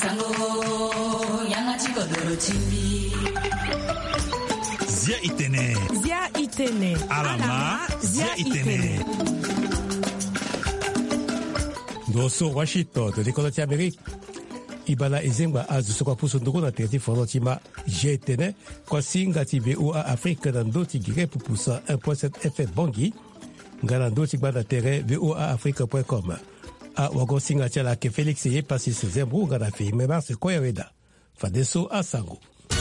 Zia Itene. Alama Zia Itene. Dosso Washington de l'école d'Amérique. Ibala ezengba azusoka puso ndoko na terti forotima jetene kwa singa ti VOA Afrique na ndoti gire pupusa 1.7 FM Bongi ngala ndoti gbada terre voaafrique.com a wago singa tia la ke Félix ye pasi se zembru ngala fi mema se koyaweda fadeso asango.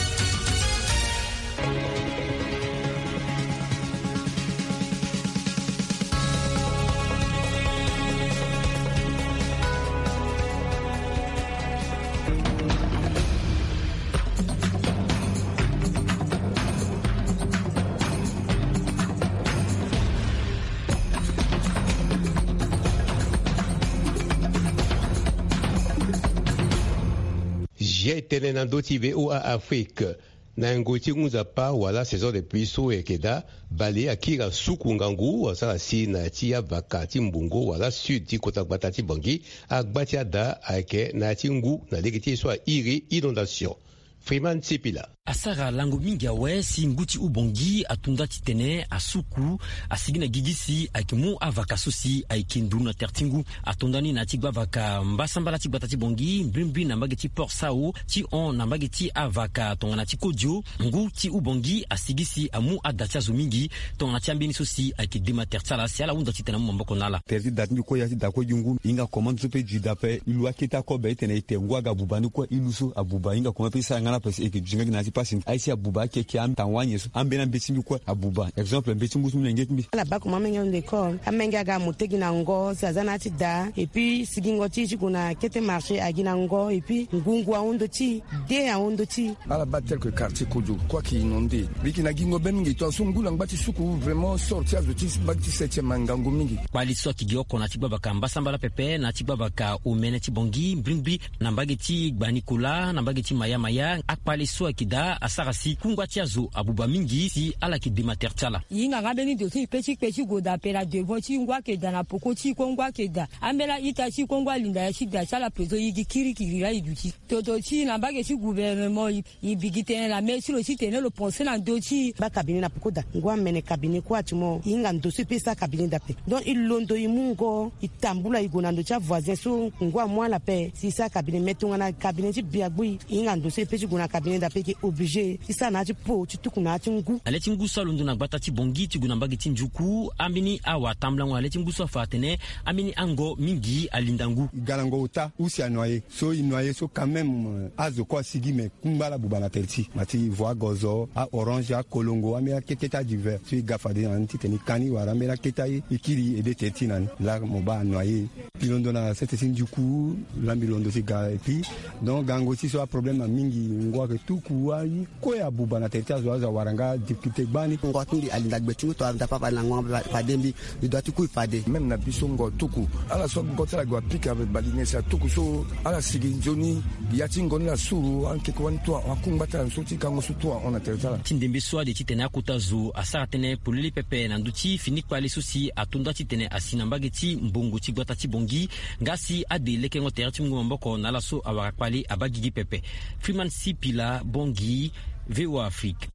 J'ai été dans d'autres VOA Afrique. Na ngoti nguza pa wala saison de puiso ekeda bale akira suku ngangu wasa si na tia vakati mbungo wala sud ti kota batati bangi agbati ada ake na tingu na legiti so iri inondation. Freeman Tsipila. Asara lango mingi awe si nguti ubongi atunda titene asuku asigina gigisi akimu avaka sosi aikindu na tertingu atondani na tigba vaka mbasambala tigba tati bongi mbimbi na mbageti port sao ti on na mbageti avaka tongana ti kodio ngu ti ubongi asigisi amu adacha zo mingi tongana ti ambini sosi aikidema tertsala si ala unda titena mu mboko nala terti datni ko yati dako jungu inga commande sope judape ilu akita ko be tene ite ngwaga bubani ko iluso abuba inga ko pesa ngana pesa ekijinga na passing aisi abuba ke ki am tanwanye so ambena mbetimbi ko abuba exemple mbetimbu sumle ngetimbi ala ba ko mamenga onde ko amenga ga motegi na ngo sazana ti da et puis sigingo ti kuna kete marché agina ngo et puis ngungu a ondo ti de a ondo ti ala ba tel que quartier kojo quoi qui inondé biki na gingo bengi to sungula ngati suku vraiment sortir de ti bakti 7e mangango mingi bali so ki gioko na ti baba ka mbasambala pepe na ti baba ka omene ti bongi mbrimbi na mbageti gbanikula na mbageti maya akpali so akida asarasi kungwa tiazo abuba mingi si ala ki demater tala yinga ngabeni do ti peci goda pera devant ti ngwa ke dana poko ti kongwa ke da ambela ita ti kongwa linda ya ti da sala prezo yigi kiri la iduti toto ti na bage ti gouvernement i bigite la mais sur le site ne le penser na do ti ba cabinet na poko da ngwa mene cabinet kwa ti mo yinga ndo se pesa cabinet da pe donc il londo imungo itambula igona ndo cha voisin so ngwa moi la pe si sa cabinet metonga na cabinet ti biagui yinga ndo se peci gona cabinet da pe ki obligé si sa na ti po ti tukuna ti ngu ale ti ngu salo ndo na gbata ti bongi ti guna mbagi ti njuku ambini awa tambla ale ti ngu so fatene ambini ango mingi alindangu galango uta usi anoye so inoye so quand même azo ko sigi me kumbala bubana terti mati voix gozo a orange a kolongo amela keteta diver tu gafade anti teni kani wara mela ketai ikiri ede terti nan la moba anoye pilondo na cette sin njuku lambilondo si ga et puis donc gango si so a problème mingi ngwa ke tuku ai ko ya bubana terti azo waranga difficulté bani ngwa tundi alinda gbetu to anda papa na ngwa fadembi il doit tuku fade même na biso ngwa tuku ala so ngotala gwa pika avec balinye sa tuku so ala sigi njoni yati ngoni la suru anke ko wanto akumbata nsoti kango sutwa ona tertala tindembe so de titena kutazo asara tene polili pepe na nduti finik pale susi atunda titene asina mbageti mbongo ti gbata ti bongi ngasi adele kengo terti ngwa mboko na la so awara pale abagigi pepe Freeman Sipila bongi VOA Afrique.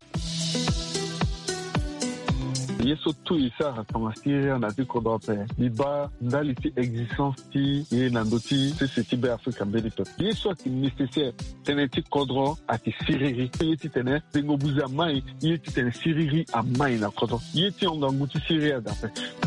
Yeso tu isa hatanga Syria na ziko dope liba ndali ti existence ti ye nandoti se ti be Afrika mbelito yeso ki nécessaire tene ti kodro ati siriri ye ti tene bengo buza mai ye ti tene siriri a mai na kodro ye ti ongangu ti Syria dape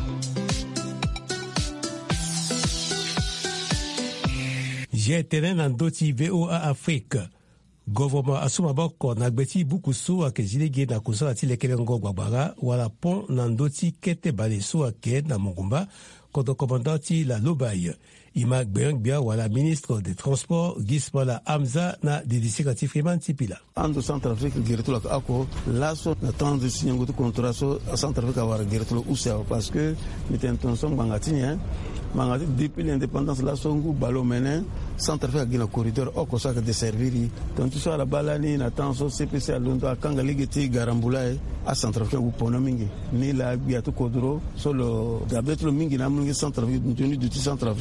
J'ai tenen nandoti VOA Afrique. Gouvernement asuma boko na gbeti buku so akezilege na kusala ti lekele ngo gbagbaga wala pont na ndoti kete bale so ake na mungumba kodo komandati la Lobaye ima gbengbia wala ministre des transports Gismala Hamza na didisika Freeman Sipila ando Centrafrique geretula ako laso na tande sinyango to contraso Centrafrique wala geretula usa parce que mitenton som bangatien mangati depuis l'indépendance la songu balomene Centrafrique gina corridor oko saka de serviri donc tout ça la balani na tanso CPC alondo akanga ligeti garambulae a Centrafrique u ponomingi ni la biatu kodro solo dabetlo mingi na mungi Centrafrique ntuni du Centrafrique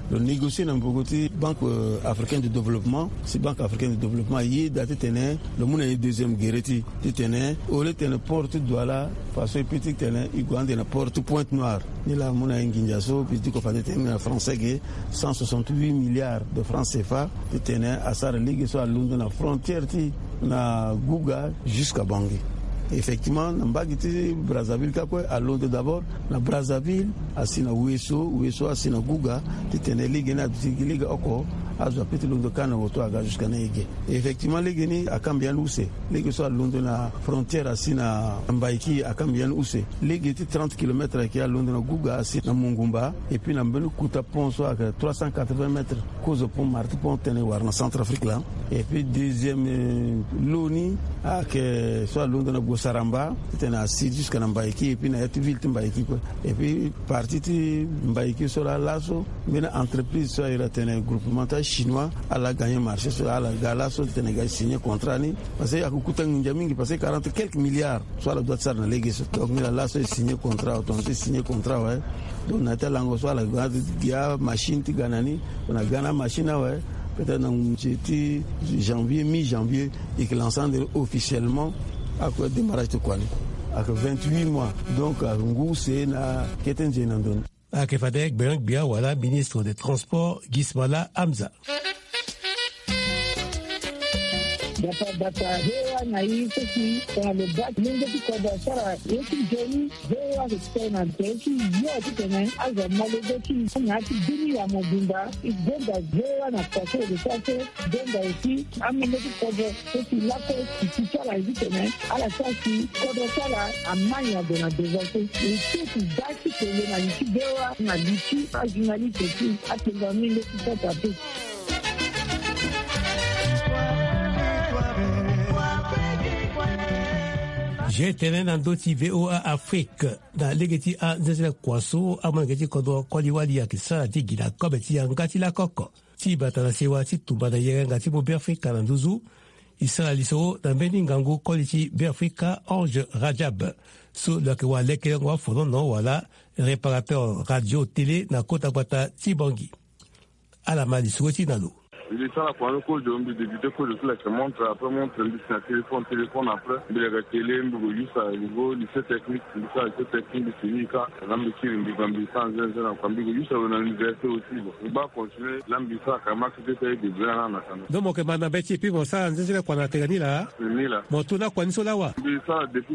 le négocier dans Bogoti Banque africaine de développement, si Banque africaine de développement y date tenait le monde est deuxième guerre ti tenait au lieu de porte Douala façon petit tenait Iguande na porte Pointe-Noire ni la mona Nginjaso petit ko fane tenait français 168 milliards de francs CFA tenait à sa ligue sur la frontière ti na Gouga jusqu'à Bangui. Effectivement, Nambagiti, Brazzaville, à Londres d'abord, na Brazzaville, à Sina Ouesso, à Sina Gouga, Titene Ligue, na Ligue Oko, à Zapiti Londres Kana, Otoaga jusqu'à Neige. Effectivement, Ligue à Cambian Ousse, Ligue soit à Londres, na frontière à Sina Mbaiki, à Cambian Ousse, Ligue 30 km qui à Londres, na Gouga, à Sina Mungumba, et puis na Mbenu Kouta Pont, soit à 380 mètres, cause pont Marti Pont Tenewar, na Centrafrique là, et puis deuxième Loni, à soit à Londres, na Saramba, c'était à Sidi jusqu'à Mbaiki, et puis na Yativille Mbaiki, et puis parti Mbaiki sur la Lasso, mais l'entreprise soit un groupement chinois, à la gagner marché, sur la Galasso, c'était signé contrat, parce qu'il y a beaucoup de parce que 40 quelques milliards, soit la droite ça dans les guiches, donc la Lasso signé contrat, on a signé contrat, ouais. Donc on a tel langue, soit la machine, Tiganani, on a gagné machine, ouais. Peut-être dans janvier, mi-janvier, et que l'ensemble officiellement à quoi démarrage de quoi avec 28 mois donc à Ngou c'est na Ketenje Nandon à Kefadek Benk Bia wala ministre des Transports Gismala Hamza data hewa na hii sisi kwa lebat mungu kwa sara yetu jeni hewa kitena teki yote tena aza malogoti ngati dini ya mobimba igenda hewa na kwa sababu sasa genda isi amuleti kwa sisi lako kisala hivi tena ala sasa kwa sala amanya dona devote isi basi tena na isi hewa na liti ajinali teki atenda mingi kwa tatu. J'ai tenu dans d'autres VOA Afrique dans l'égati à Zezele Kwaso à mon gati kodo Koliwali ya kisa ti gila kobeti ya ngati la koko ti batana sewa ti tumba na yere ngati mo Afrika na nduzu isra liso na beni ngangu koliti Afrika Ange Rajab so la kwa leke ngwa fono no wala réparateur radio télé na kota bata ti bangi ala mali suoti nalo. Il est là pour le coup de débuter pour le coup qui montre après montre le téléphone après de télé juste à niveau lycée technique lycée technique de Sénica l'ambition de Gambia sans Gambia juste à l'université aussi on va continuer l'ambition à Max de de bien na donc mon kemana beti puis bon ça nzela kwa na tegani la mon tuna kwa niso lawa ça depuis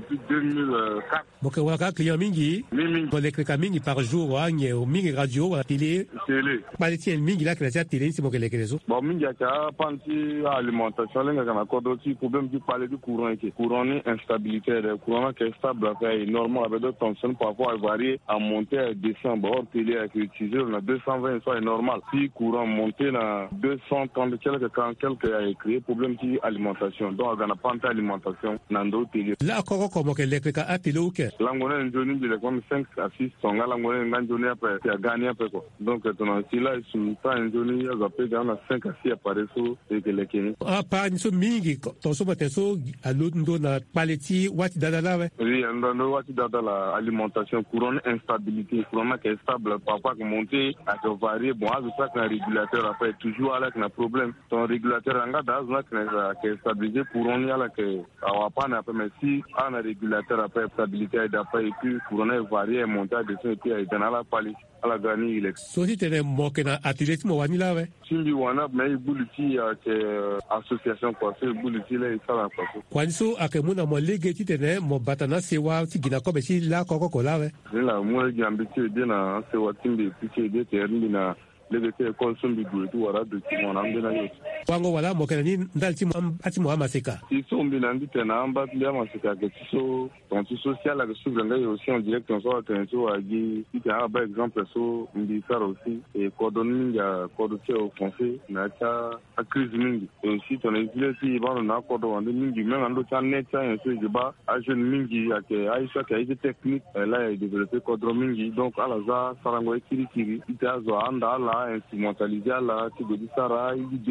2004 mon ke waka client mingi l'électrique mingi par jour anye au mingi radio à télé ba ti mingi la que la télé c'est mon que bon mingi ya panti alimentation lenga kana kodo ci problème du parler du courant et courant ni instabilité le courant qui est stable est normal avec d'autres tensions parfois varier à monter à descendre hors télé avec utiliser on a 220 soit normal si courant monter na 230 quelques a créé problème qui alimentation donc on a panti alimentation nando télé la koko comme que l'électrique a télé ou que langone njoni bile comme 5 à 6 songa langone nganjoni après ya gagner après quoi donc ton si là sur temps njoni ya zape na 5 à 6 appareils et que les Kenya. Ah, pas une somme mingi, ton somme teso, à l'autre na paleti, wati dada ouais. Oui, on wati dada la alimentation, courant instabilité, courant qui est stable, parfois que monter, à te varier, bon, c'est ça qu'un régulateur après, toujours avec un problème. Ton régulateur en gada, qui est stabilisé, courant y a là que, à pas après, mais si, un régulateur après, stabilité d'après, et puis, courant est varié, monter à descendre, et puis, il est dans la palette. ala gani ile so si tene moke na athlète mo wani la we simbi wana mais buliti ke association quoi c'est buliti là ça la quoi kwani so akemuna mo lege ti tene mo batana sewa ti gina ko be si la koko ko la we la mo jambi ti de na sewa timbi ti de terni na lege te konsumbi du wara de ti mo na mbena yo wango wala mo kana ni ndalti mo ati mo amaseka ti so mbi na ndite na amba ti amaseka ke ti so ton ti social la so nga yo aussi en direct on so attention à gi ti par exemple so mbi faire aussi et coordonner ya coordonner au français na ta crise mingi et aussi ton exemple ti ba na coordonner mingi même ando ta net ça so je ba a jeune mingi ya ke aisha ke ai technique là et développer coordonner mingi donc ala za sarango kiri ti ta zo anda la instrumentaliser la ti go di sara i désordre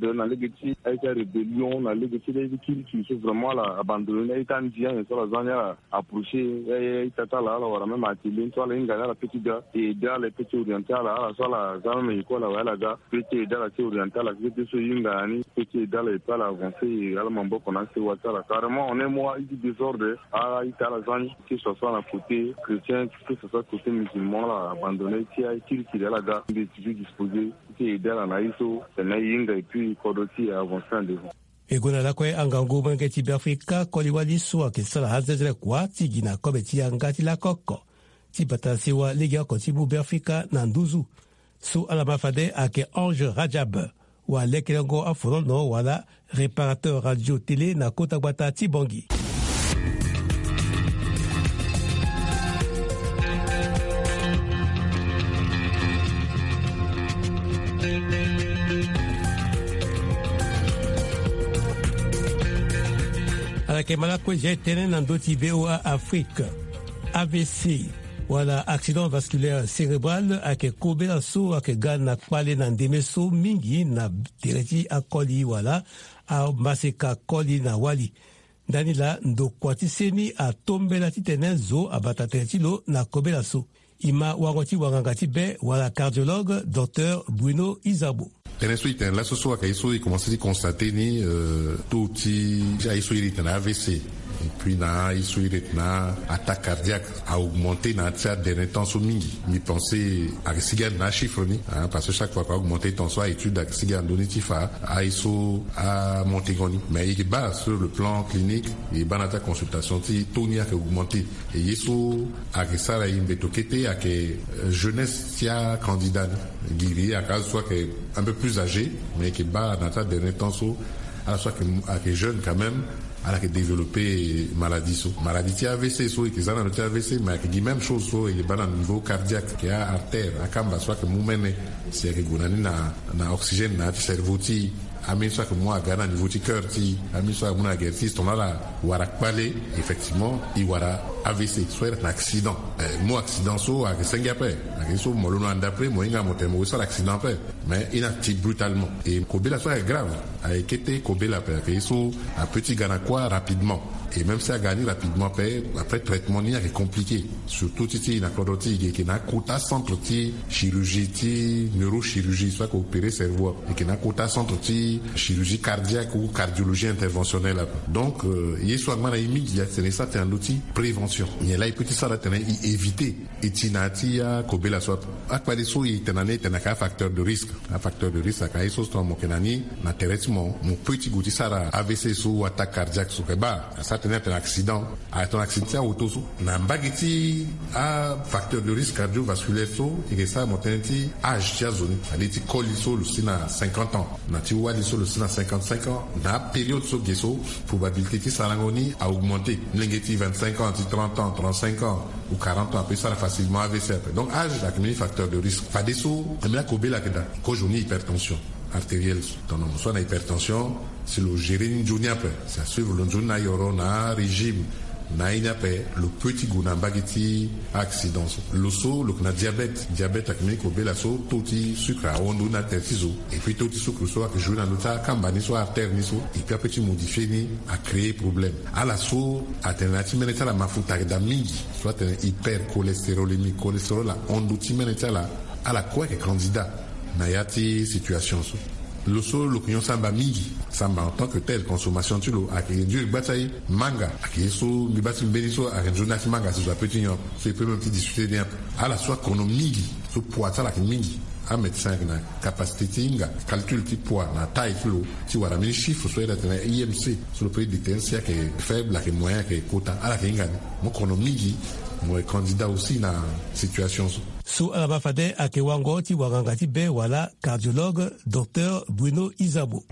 le na legeti aita rébellion na legeti les qui sont vraiment là abandonné aita ndien et sur la zone approché aita la wala même atili toi la ngala la petite gars et dans les petits orientales la sur la zone ko la wala ga petit dans la orientale la petit so yinga ni petit dans les pas avancé ala mambo qu'on a c'est wata carrément on est moi il désordre à aita la zone qui soit la côté chrétien que ce soit côté musulman là abandonné qui a qui la ga des disposés qui est dans la iso na yinga et puis kodoti avancer devant egona lakwe angangu mangeti Afrika koliwali suwa kisala hanzezele kwa tigina kobeti angati la koko tibatasiwa liga kotibu Afrika na nduzu su alamafade ake Ange Rajab wa lekelengo afurono wala réparateur radio télé na kota gbata Tibangi. Kemala kweje tene nandoti VOA Afrique AVC wala accident vasculaire cérébral ake kobela so ake gana kwale na ndemeso mingi na tereti akoli wala a maseka koli na wali ndani la ndokwatiseni atombela titene zo abata tereti lo na kobela so ima wangoti wangangati be wala cardiologue Dr Bruno Izabo. Ensuite, la socio a isso e commencé a constater ni tutti já isso irrita na AVC. Et puis na isso irrita na attaque cardiaque a augmenté na tia dernier temps sur mingi. Mi pensé à sigar na chiffre ni parce que chaque fois qu'on augmenté tension à étude à sigar donitif a isso a monté goni. Mais il bat sur le plan clinique et banata consultation ti toni a augmenté et isso a que ça la imbetokete a que jeunesse tia candidat guéri à cause soit que un peu plus âgé mais qui bat dans ta dernier temps à la soit que jeune quand même à la que développer maladie qui AVC et qui ont le AVC mais qui même chose et qui bat au niveau cardiaque qui a artère à camba soit que moumene c'est que gonani na oxygène na cerveau ti ami soit que moi gana niveau du cœur ti ami soit mon agertis ton là wara palé effectivement il wara AVC soit un accident mo accident so à Singapour à so mo lo d'après mo inga mo temo so l'accident fait mais inactif brutalement et kobela soit grave a été kobela per que so a petit gana quoi rapidement et même si a gagné rapidement après traitement il est compliqué surtout si il a cordoti qui n'a quota centre ti chirurgie ti neurochirurgie soit opérer cerveau et qui n'a quota centre ti chirurgie cardiaque ou cardiologie interventionnelle donc il est soit mal immédiat c'est ça c'est un outil prévention il est là il peut ça éviter et tinati a kobela soit à quoi des sous il tenane tenaka facteur de risque à kaiso sto mo kenani na traitement mon petit gouti ça AVC sous attaque cardiaque sous ba ça tenait un accident à ton accident auto na bagiti a facteur de risque cardiovasculaire so et que ça montanti âge tia zone aliti coliso le sina 50 ans na ti wadi so le sina 55 ans na période so gesso probabilité que ça langoni a augmenté l'engeti 25 ans 30 ans 35 ans ou 40 ans après ça facilement AVC après donc âge la community facteur de risque pas des so la kobela keda ko joni hypertension artérielle dans le soit na hypertension c'est le gérer journée après ça suivre le journée yoro na régime na inape le petit guna bagiti accident le so le na diabète akmi ko bela so toti sucre a ondu na tertizo et puis toti sucre so que joue dans notre kambani so artère ni so et puis petit modifier ni a créer problème à la so alternative meneta la mafuta da mingi soit un hypercholestérolémie cholestérol la ondu ti meneta la à la quoi que candidat na yati situation so le sol l'opinion samba mingi samba en tant que tel consommation tu lo a réduire bataille manga a qui so mi bati beniso a réduire manga so petit non c'est peut même discuter bien à la soit qu'on mingi so poids ça la mingi un médecin qui a capacité tinga calcul ti poids na taille lo ti wara mi chiffre so da tena IMC sur le pays de tensia qui est faible la qui moyen qui quota à la kinga mo qu'on mingi moi candidat aussi na situation Sous Alabafade Akewango ti wangangati be wala cardiologue Dr Bruno Izabo.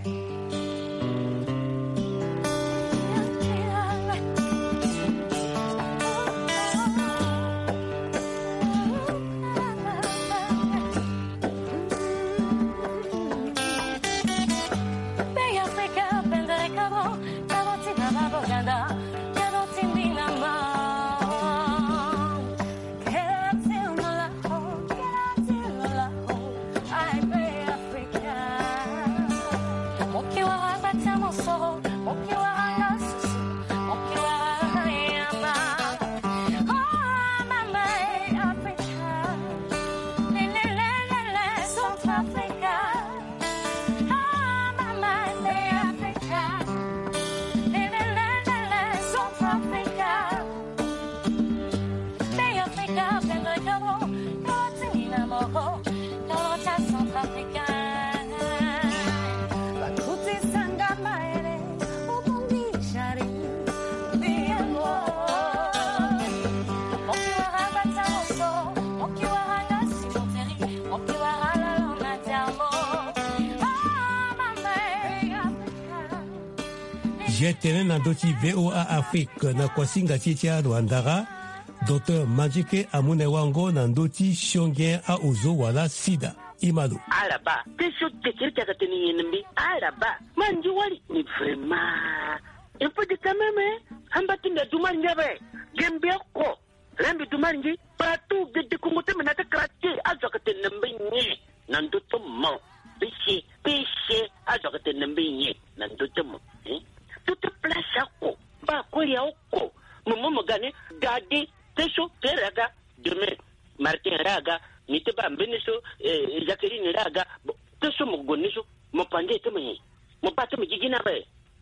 jetene na doti VOA Afrique na kwasinga titia Rwandara Dr Manjike amune wango na ndoti shongien a uzo wala sida imalo alaba teso tekirika kateni yenembi alaba manji wali ni vraiment un peu de quand même hambatinda dumar ngabe gembia ko lambi dumar ngi partout de kongote menata krati azakate nembi ni nandoto mo péché azakate nembi ni nandoto mo toute place ko ba ko ya ko momo gane gadi teso teraga demain Martin raga ni te ba mbeniso Jacqueline raga teso mo goniso mo pande te mo pato mo jigina ba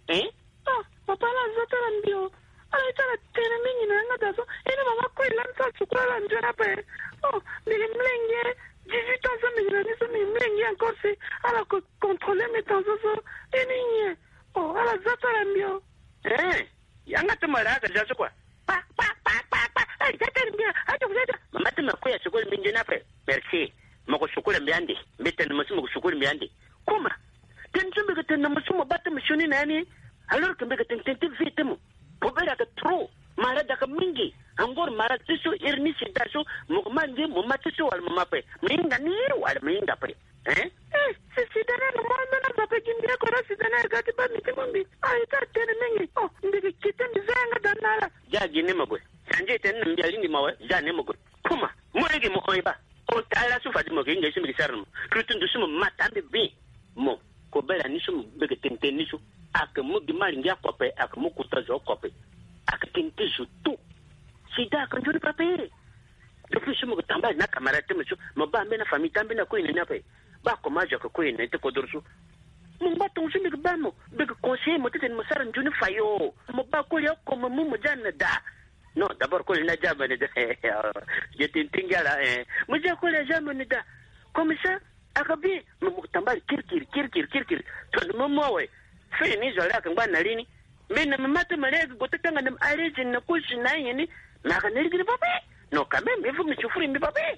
papa la zotara ndio ala tara tena mingi na ngata so ene mama ko ilanza chukala njera pa mile mlenge 18 ans mais je dis mais mlenge encore c'est ala ko contrôler mes temps so ene ala zotara ndio yanga te maraga jaso kwa pa zotara ndio ato zotara mama te makoya chukula mingi na pa merci mako chukula mbiande mbete na masumo chukula mbiande kuma tenjumbe ketena masumo bata mshoni nani alors que mbega tentente vite mo pobera ka trop malada ka mingi angor mara tisu irni sidaso mo manje mo matisu wal mama pe minga ni wal minga pe se sidana no mo na ba pe kindia ko sidana ga ti ba mi timbi ay ta tene mingi mbega kitende zanga danala ja gine magwe sanje ten nambi alindi mawe ja ne magwe kuma mo rege mo oiba o tala su fadi mo kinga simi sarno krutundu sumo matambe bi mo ko bela ni sumo mbega tente ni su aka mugi maringi akope aka mukuta zo kope aka tintisu tu sida kan juri pape depuis sumo tamba na kamera temesu mo ba mbena famille tambe na ko ina nape ba ko majo ko ina te ko dorsu mo ba ton sumi ba mo be ko conseiller mo tete mo saran juni fayo mo ba ko ya ko mo mo janna da non d'abord ko ina jamane da je tintingala mo je ko la jamane da comme ça aka bi mo tamba kirkir to mo mowe fe ni zola kan ba na lini mena mamata malezi gotanga na allergy na kushi na yini na kana ligi pape no kame mbevu mchufuri mbi pape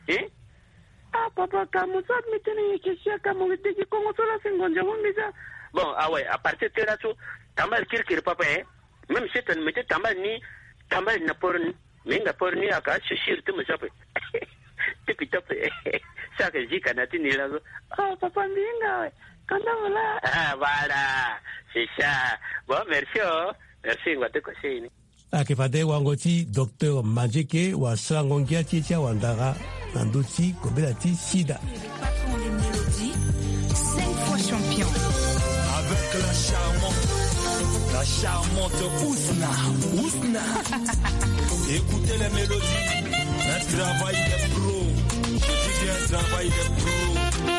papa kama ça metene kishia kama witiki kongo sola singonja wumbiza bon ouais à partir de là tout tambal kirkir pape même si tu mette tambal na porni menga porni aka shishir tu msape tipi tope saka jika na tini lazo papa mbinga voilà, c'est ça. Bon, merci, ngwate kwa shini. Akifade wangoti Dr Manjike wa sangongia chicha wandara nanduti kobelati sida. Cinq fois champion. Avec la charmante Ousna. Écoutez les mélodies, un travail de pro. Je dis bien un travail de pro.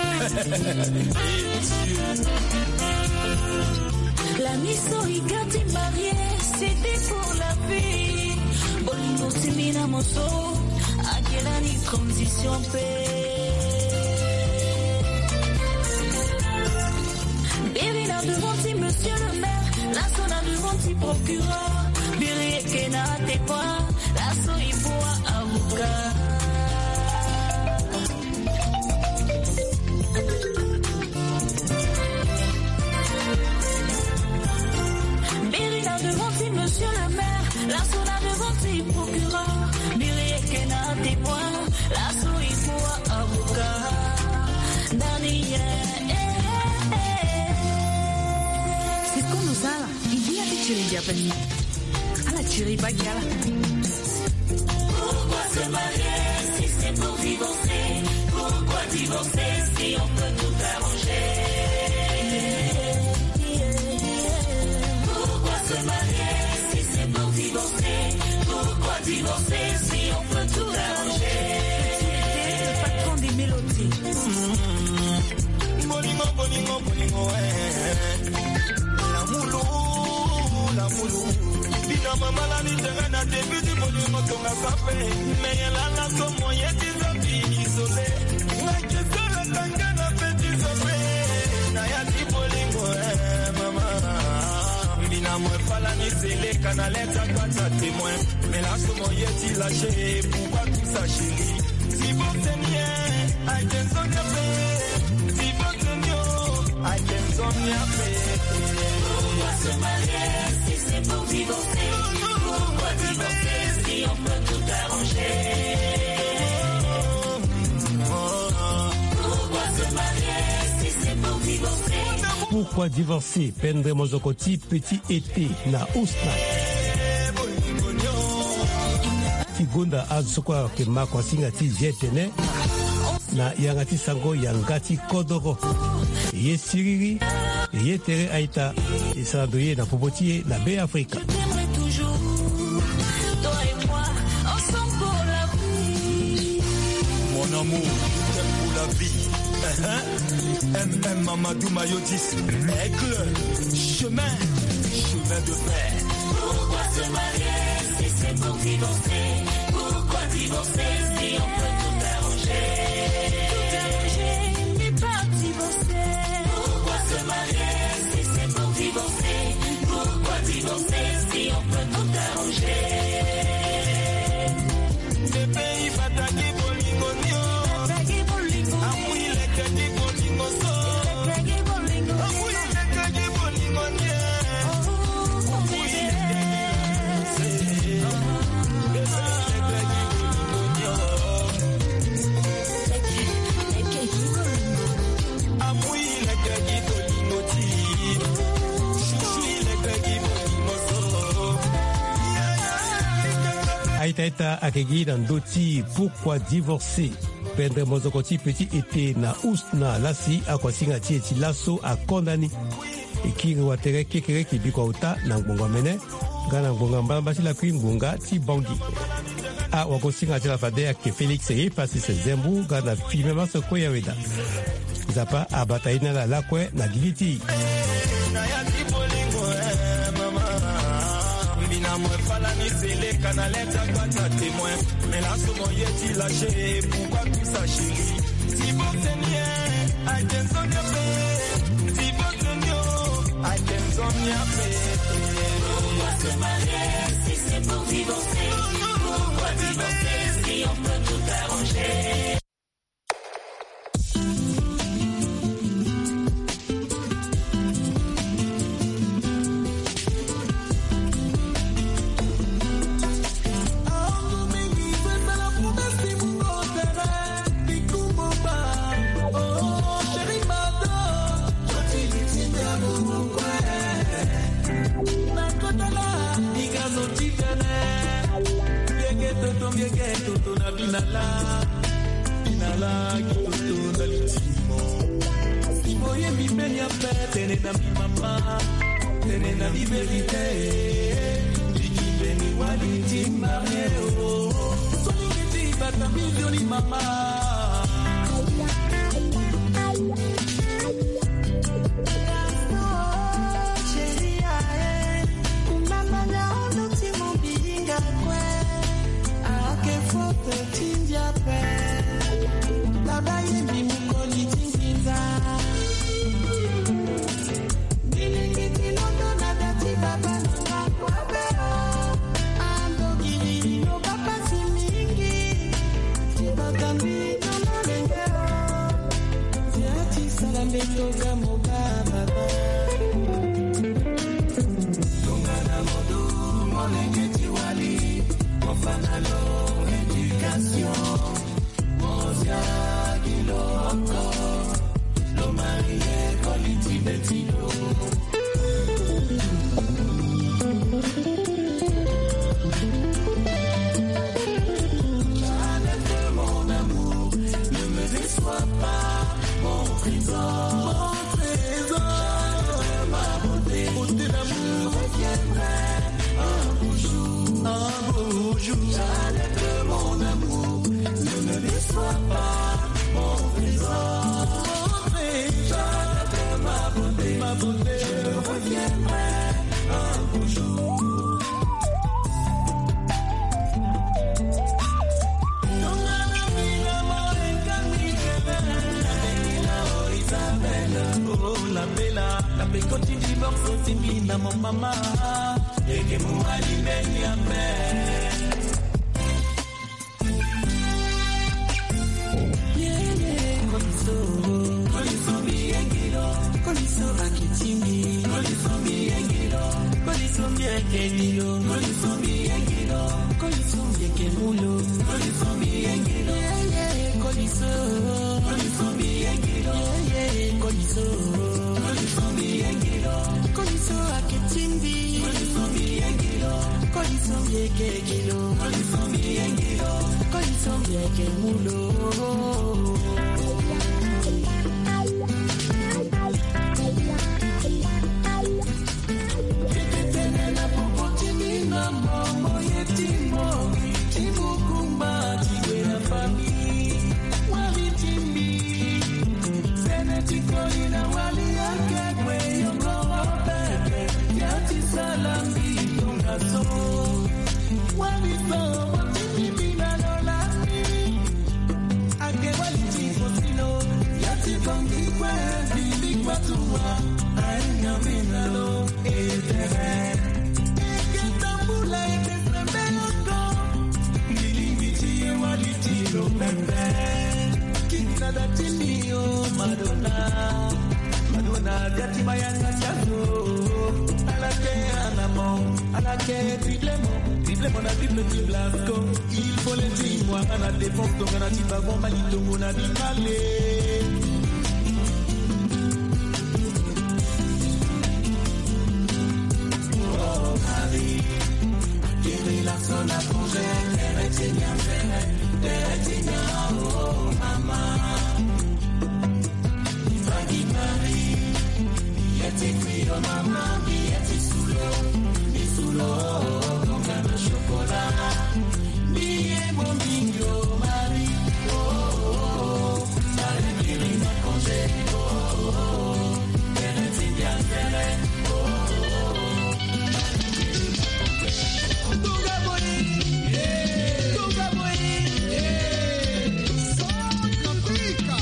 La miso igati marié, c'était pour la vie. Bolingo timina moso, akelani condition paix. Birina devant monsieur le maire, la sona devant procureur. Biri ekena te quoi, la so ipoa avocat. Monsieur le maire, la sona devant procureur, Miri Kena témoin, la souille avocat, Daniel. C'est comme ça, il dit à Tchiri Japani, à la Tchiri Bagiala. Pourquoi se marier si c'est pour divorcer? Pourquoi divorcer si on peut tout arranger? divorcer si on peut tout arranger? Le patron des mélodies. Bolingo, bolingo, bolingo, la moulou. Bina mama la nitera na début du bolingo tonga sape. Mais y'a la comme y'a des habits isolés. La question la tanga na petit isolé. Na y'a di bolingo, mama. Bina moi fala ni sele canalette à quoi ça témoin. Mais là comment y'a ti lâché, pourquoi tout ça chérie? Si bon seigneur, I can son ya paix. Si bon seigneur, I can son ya paix. Pourquoi se marier si c'est pour divorcer? Pourquoi divorcer si on peut tout arranger? Pourquoi se marier si c'est pour divorcer? Pourquoi divorcer? Pendre Mozokoti, petit été, na Usna. Tigunda azukwa ke makwa singati jetene. Na yangati sango yangati kodoro. Ye siriri, ye tere aita. Et ça doye na popotier na Bay Africa. J'aimerais toujours, toi et moi, ensemble pour la vie. Mon amour, t'aimes pour la vie. MM Mamadou Mayodis, aigle, chemin de fer. Pourquoi se marier si c'est pour divorcer? Pourquoi divorcer si on peut tout arranger? Tout arranger, mais pas divorcer. Pourquoi se marier si c'est pour divorcer? Pourquoi divorcer si on peut tout arranger? Les pays fatigués pour l'ingonio. Amoui les kaki pour l'ingoso. Amoui les kaki pour l'ingonio. Aïtaïta Akegi dans Doti, pourquoi divorcer? Pendre Mozokoti, petit été, na Usna, Lassi, Akwasinga Tieti, Lasso, a condamné. Et qui watere kekere qui bikouta, Nangbonga Mene, Gana Ngbonga Mbambasi la Queen Bunga, Ti Bangi. A Wakosinga Tila Fadea, que Félix est passé ses zembou, Gana Fimema Sokoya Weda. Zapa, Abataïna la Lakwe, na Giliti. Moi fala ni sele canalette à quoi ça témoin. Mais là comment y est-il lâché? Pourquoi tout ça chérie? Si bon seigneur, I can son ya paix. Si bon seigneur, I can son ya paix. Pourquoi se marier si c'est pour divorcer? Pourquoi divorcer si on peut tout arranger? Tenena mi vérité, Jikibeni waliti mariero, Solingiti bata milioni mama. Ando gili no papa si mingi, Tibagami. Nzambe koti divorce timbi na mon mama eke muali benyame Koliso biengiro Koliso akitimbi Koliso biengiro Koliso biengiro Koliso biengiro Koliso biekemulo Koliso biengiro Koliso Koliso biengiro Koliso Koliso biengiro Koliso akitimbi Koliso biengiro Koliso biekegiro Koliso biengiro Koliso biekemulo Madonna gati mayanga chazo alake anamo alake triplemo na triple blasco il faut le dire moi à la défense donc na tiba bomba litongo na bimale oh Marie qui la zone à congé Eretigna oh mama Yeti frio mama, yeti sulo, con un chocolat. Mi emo migro mari, oh, sale kirina congé, oh, pereti bien ferré, Tunga boy, South Africa.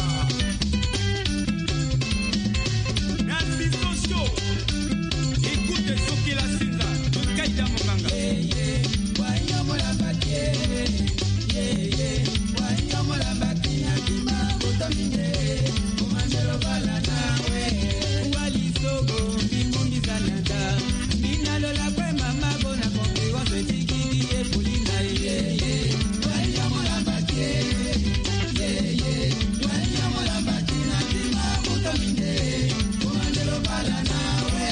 Écoute ce qu'il a singa, tout kaida mokanga. Wanya mola batie, wanya mola batie, akima botamine, kumandelo bala nawe. Wali sogo, bimungi zananda, minalo la kwe mama bona kongi wase tiki ye pulina ye. Wanya mola batie, wanya mola batie, akima botamine, kumandelo bala nawe.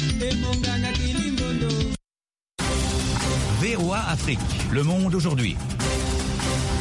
VOA Afrique, le monde aujourd'hui.